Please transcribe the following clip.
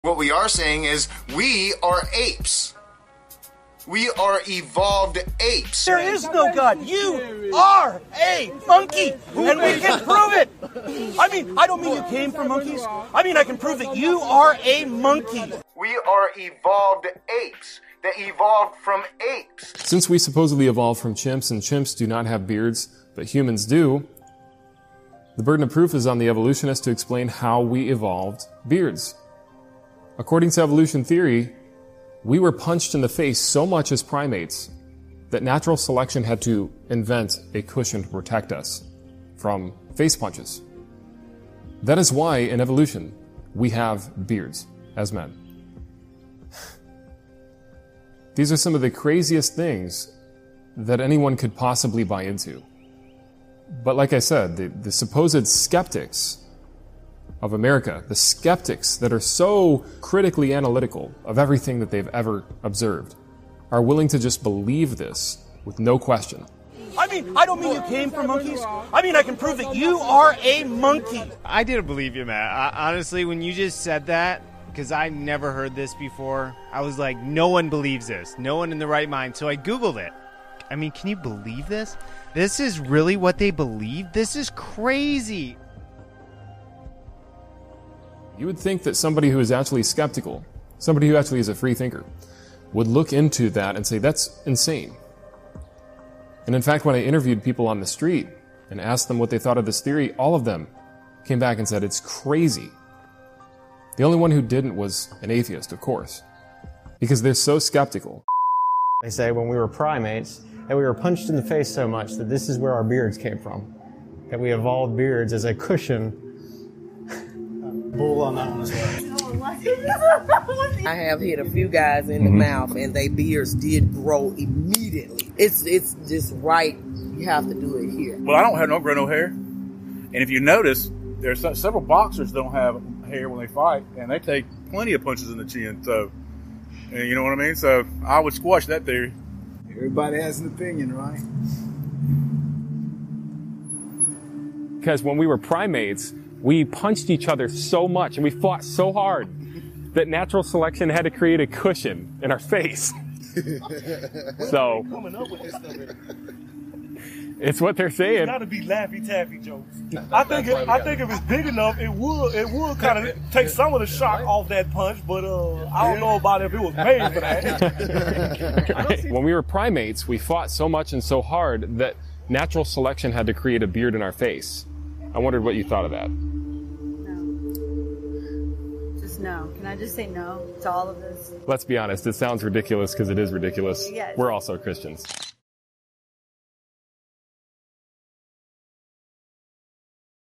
What we are saying is we are apes. We are evolved apes. There is no God. You are a monkey, and we can prove it. I mean, I don't mean you came from monkeys. I mean, I can prove that you are a monkey. We are evolved apes that evolved from apes. Since we supposedly evolved from chimps and chimps do not have beards, but humans do, the burden of proof is on the evolutionist to explain how we evolved beards. According to evolution theory, we were punched in the face so much as primates that natural selection had to invent a cushion to protect us from face punches. That is why, in evolution, we have beards as men. These are some of the craziest things that anyone could possibly buy into. But like I said, the supposed skeptics of America, the skeptics that are so critically analytical of everything that they've ever observed, are willing to just believe this with no question. I mean, I don't mean you came from monkeys. I mean, I can prove that you are a monkey. I didn't believe you, Matt. Honestly, when you just said that, because I never heard this before, I was like, no one believes this. No one in the right mind. So I Googled it. I mean, can you believe this? This is really what they believe? This is crazy. You would think that somebody who is actually skeptical, somebody who actually is a free thinker, would look into that and say, that's insane. And in fact, when I interviewed people on the street and asked them what they thought of this theory, all of them came back and said, it's crazy. The only one who didn't was an atheist, of course, because they're so skeptical. They say when we were primates, that we were punched in the face so much that this is where our beards came from, that we evolved beards as a cushion. Bull on that one as well. I have hit a few guys in the mouth, and their beards did grow immediately. It's just right. You have to do it here. Well, I don't grow no hair, and if you notice, there's several boxers don't have hair when they fight, and they take plenty of punches in the chin. So, you know what I mean. So I would squash that theory. Everybody has an opinion, right? Because when we were primates, we punched each other so much and we fought so hard that natural selection had to create a cushion in our face. So, it's what they're saying. It's got to be Laffy Taffy jokes. I think if it's big enough, it would kind of take some of the shock off that punch. But I don't know about if it was made for that. When we were primates, we fought so much and so hard that natural selection had to create a beard in our face. I wondered what you thought of that. No. Just no. Can I just say no to all of this? Let's be honest, it sounds ridiculous because it is ridiculous. Yes. We're also Christians.